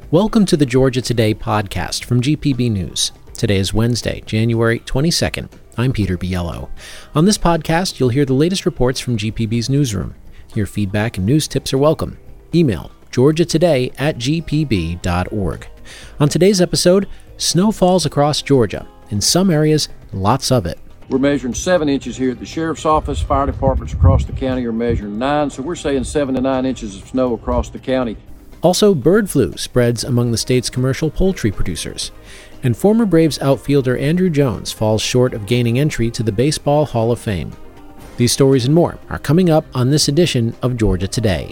Welcome to the Georgia Today podcast from GPB News. Today is Wednesday, January 22nd. I'm Peter Biello. On this podcast, you'll hear the latest reports from GPB's newsroom. Your feedback and news tips are welcome. Email georgiatoday@gpb.org. On today's episode, snow falls across Georgia. In some areas, lots of it. We're measuring 7 inches here at the sheriff's office. Fire departments across the county are measuring 9, so we're saying 7 to 9 inches of snow across the county. Also, bird flu spreads among the state's commercial poultry producers. And former Braves outfielder Andruw Jones falls short of gaining entry to the Baseball Hall of Fame. These stories and more are coming up on this edition of Georgia Today.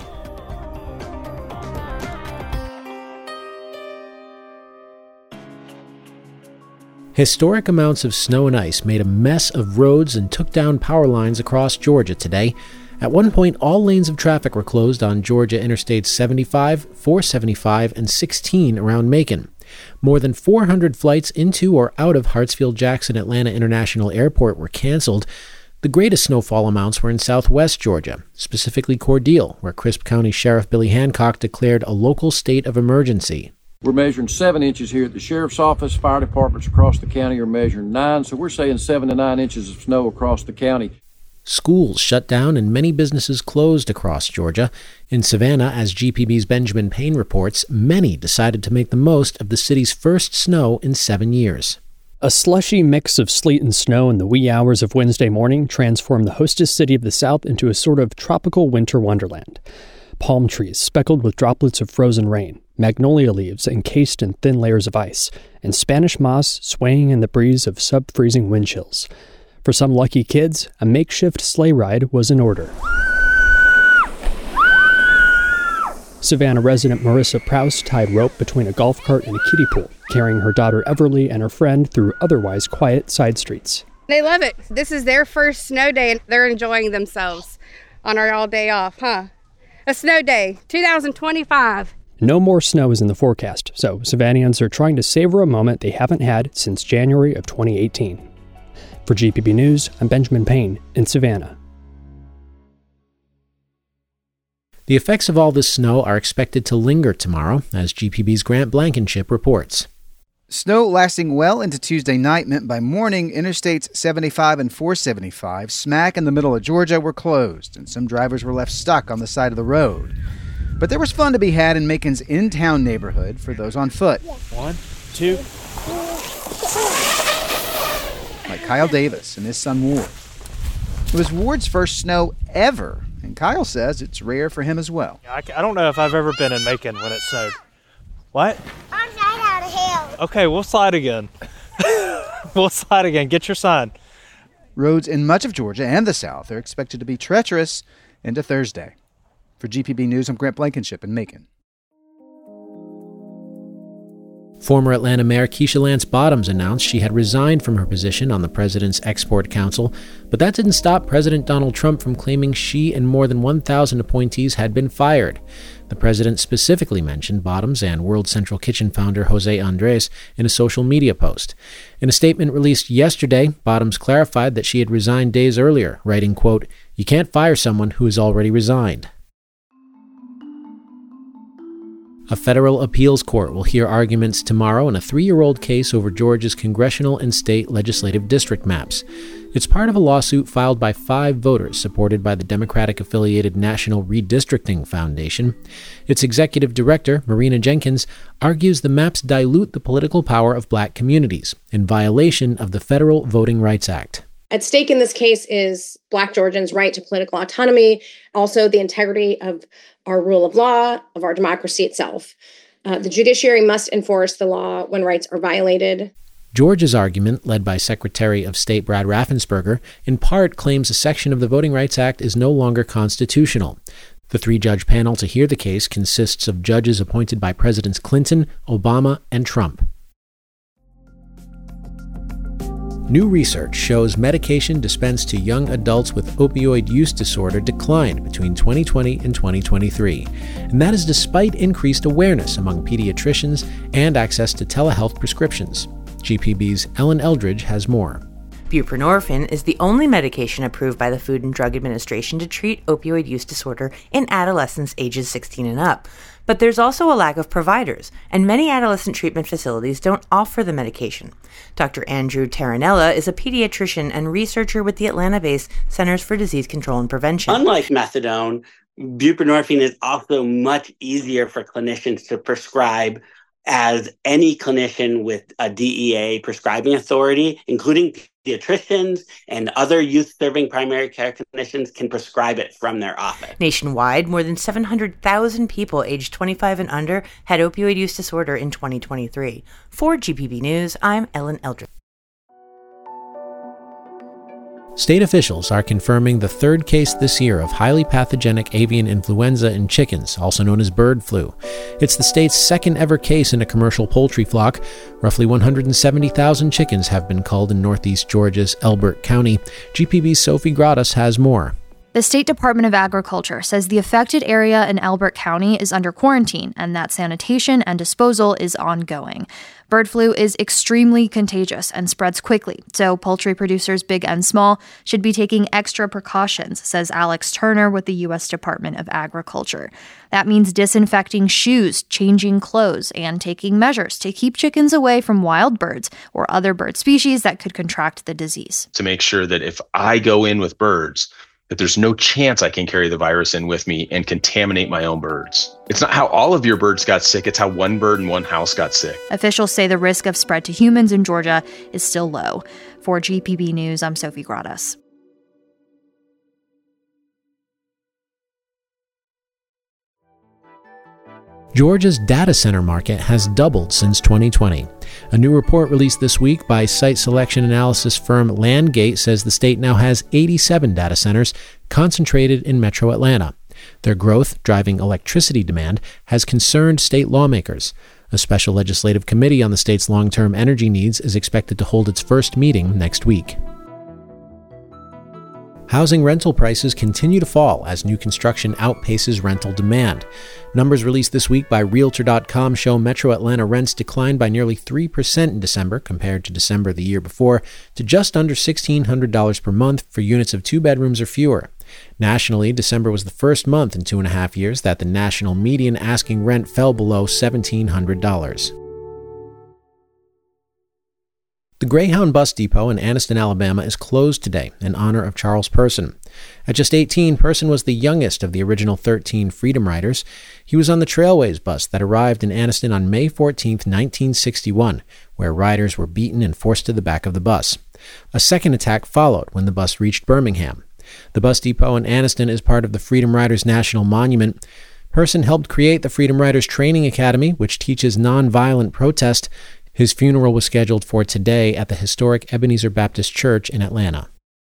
Historic amounts of snow and ice made a mess of roads and took down power lines across Georgia today. At one point, all lanes of traffic were closed on Georgia Interstates 75, 475, and 16 around Macon. More than 400 flights into or out of Hartsfield-Jackson Atlanta International Airport were canceled. The greatest snowfall amounts were in southwest Georgia, specifically Cordele, where Crisp County Sheriff Billy Hancock declared a local state of emergency. We're measuring 7 inches here at the sheriff's office. Fire departments across the county are measuring 9, so we're saying 7 to 9 inches of snow across the county. Schools shut down and many businesses closed across Georgia. In Savannah, as GPB's Benjamin Payne reports, many decided to make the most of the city's first snow in 7 years. A slushy mix of sleet and snow in the wee hours of Wednesday morning transformed the hostess city of the South into a sort of tropical winter wonderland. Palm trees speckled with droplets of frozen rain, magnolia leaves encased in thin layers of ice, and Spanish moss swaying in the breeze of sub-freezing wind chills. For some lucky kids, a makeshift sleigh ride was in order. Savannah resident Marissa Prouse tied rope between a golf cart and a kiddie pool, carrying her daughter Everly and her friend through otherwise quiet side streets. They love it. This is their first snow day, and they're enjoying themselves on our all day off, huh? A snow day, 2025. No more snow is in the forecast, so Savannahans are trying to savor a moment they haven't had since January of 2018. For GPB News, I'm Benjamin Payne in Savannah. The effects of all this snow are expected to linger tomorrow, as GPB's Grant Blankenship reports. Snow lasting well into Tuesday night meant by morning, Interstates 75 and 475, smack in the middle of Georgia, were closed, and some drivers were left stuck on the side of the road. But there was fun to be had in Macon's in-town neighborhood for those on foot. 1, 2... like Kyle Davis and his son Ward. It was Ward's first snow ever, and Kyle says it's rare for him as well. I don't know if I've ever been in Macon when it snowed. What? I'm slide out of hell. Okay, we'll slide again. We'll slide again. Get your sign. Roads in much of Georgia and the South are expected to be treacherous into Thursday. For GPB News, I'm Grant Blankenship in Macon. Former Atlanta Mayor Keisha Lance Bottoms announced she had resigned from her position on the President's Export Council, but that didn't stop President Donald Trump from claiming she and more than 1,000 appointees had been fired. The president specifically mentioned Bottoms and World Central Kitchen founder Jose Andres in a social media post. In a statement released yesterday, Bottoms clarified that she had resigned days earlier, writing, quote, "You can't fire someone who has already resigned." A federal appeals court will hear arguments tomorrow in a 3-year-old case over Georgia's congressional and state legislative district maps. It's part of a lawsuit filed by 5 voters supported by the Democratic-affiliated National Redistricting Foundation. Its executive director, Marina Jenkins, argues the maps dilute the political power of black communities in violation of the Federal Voting Rights Act. At stake in this case is Black Georgians' right to political autonomy, also the integrity of our rule of law, of our democracy itself. The judiciary must enforce the law when rights are violated. Georgia's argument, led by Secretary of State Brad Raffensperger, in part claims a section of the Voting Rights Act is no longer constitutional. The 3-judge panel to hear the case consists of judges appointed by Presidents Clinton, Obama, and Trump. New research shows medication dispensed to young adults with opioid use disorder declined between 2020 and 2023, and that is despite increased awareness among pediatricians and access to telehealth prescriptions. GPB's Ellen Eldridge has more. Buprenorphine is the only medication approved by the Food and Drug Administration to treat opioid use disorder in adolescents ages 16 and up. But there's also a lack of providers, and many adolescent treatment facilities don't offer the medication. Dr. Andrew Taranella is a pediatrician and researcher with the Atlanta-based Centers for Disease Control and Prevention. Unlike methadone, buprenorphine is also much easier for clinicians to prescribe, as any clinician with a DEA prescribing authority, including pediatricians and other youth-serving primary care clinicians, can prescribe it from their office. Nationwide, more than 700,000 people aged 25 and under had opioid use disorder in 2023. For GPB News, I'm Ellen Eldridge. State officials are confirming the third case this year of highly pathogenic avian influenza in chickens, also known as bird flu. It's the state's second ever case in a commercial poultry flock. Roughly 170,000 chickens have been culled in northeast Georgia's Elbert County. GPB's Sophie Gradas has more. The State Department of Agriculture says the affected area in Elbert County is under quarantine and that sanitation and disposal is ongoing. Bird flu is extremely contagious and spreads quickly, so poultry producers big and small should be taking extra precautions, says Alex Turner with the U.S. Department of Agriculture. That means disinfecting shoes, changing clothes, and taking measures to keep chickens away from wild birds or other bird species that could contract the disease. To make sure that if I go in with birds, that there's no chance I can carry the virus in with me and contaminate my own birds. It's not how all of your birds got sick, it's how one bird in one house got sick. Officials say the risk of spread to humans in Georgia is still low. For GPB News, I'm Sophie Gradas. Georgia's data center market has doubled since 2020. A new report released this week by site selection analysis firm Landgate says the state now has 87 data centers concentrated in metro Atlanta. Their growth, driving electricity demand, has concerned state lawmakers. A special legislative committee on the state's long-term energy needs is expected to hold its first meeting next week. Housing rental prices continue to fall as new construction outpaces rental demand. Numbers released this week by Realtor.com show Metro Atlanta rents declined by nearly 3% in December compared to December the year before, to just under $1,600 per month for units of 2 bedrooms or fewer. Nationally, December was the first month in 2.5 years that the national median asking rent fell below $1,700. The Greyhound Bus Depot in Anniston, Alabama is closed today in honor of Charles Person. At just 18, Person was the youngest of the original 13 Freedom Riders. He was on the Trailways bus that arrived in Anniston on May 14, 1961, where riders were beaten and forced to the back of the bus. A second attack followed when the bus reached Birmingham. The bus depot in Anniston is part of the Freedom Riders National Monument. Person helped create the Freedom Riders Training Academy, which teaches nonviolent protest. His funeral was scheduled for today at the historic Ebenezer Baptist Church in Atlanta.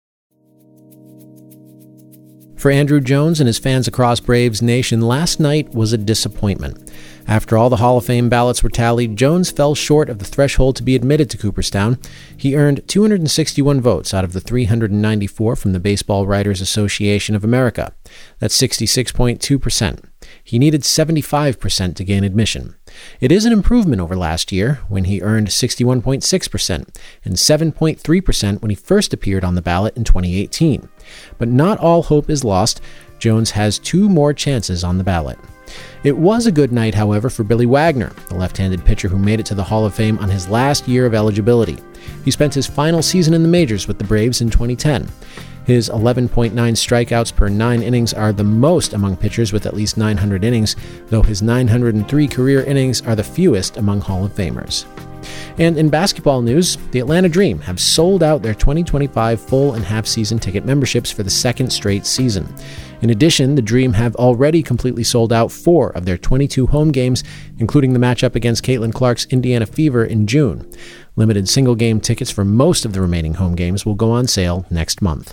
For Andrew Jones and his fans across Braves Nation, last night was a disappointment. After all the Hall of Fame ballots were tallied, Jones fell short of the threshold to be admitted to Cooperstown. He earned 261 votes out of the 394 from the Baseball Writers Association of America. That's 66.2%. He needed 75% to gain admission. It is an improvement over last year, when he earned 61.6% and 7.3% when he first appeared on the ballot in 2018. But not all hope is lost. Jones has 2 more chances on the ballot. It was a good night, however, for Billy Wagner, the left-handed pitcher who made it to the Hall of Fame on his last year of eligibility. He spent his final season in the majors with the Braves in 2010. His 11.9 strikeouts per 9 innings are the most among pitchers with at least 900 innings, though his 903 career innings are the fewest among Hall of Famers. And in basketball news, the Atlanta Dream have sold out their 2025 full and half-season ticket memberships for the second straight season. In addition, the Dream have already completely sold out 4 of their 22 home games, including the matchup against Caitlin Clark's Indiana Fever in June. Limited single-game tickets for most of the remaining home games will go on sale next month.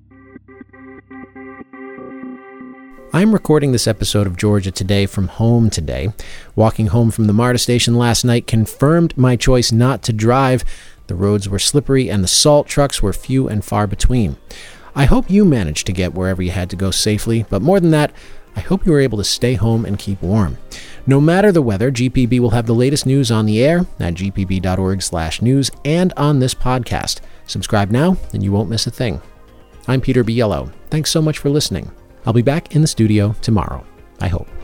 I'm recording this episode of Georgia Today from home today. Walking home from the MARTA station last night confirmed my choice not to drive. The roads were slippery and the salt trucks were few and far between. I hope you managed to get wherever you had to go safely, but more than that, I hope you were able to stay home and keep warm. No matter the weather, GPB will have the latest news on the air at gpb.org/news and on this podcast. Subscribe now, and you won't miss a thing. I'm Peter Biello. Thanks so much for listening. I'll be back in the studio tomorrow, I hope.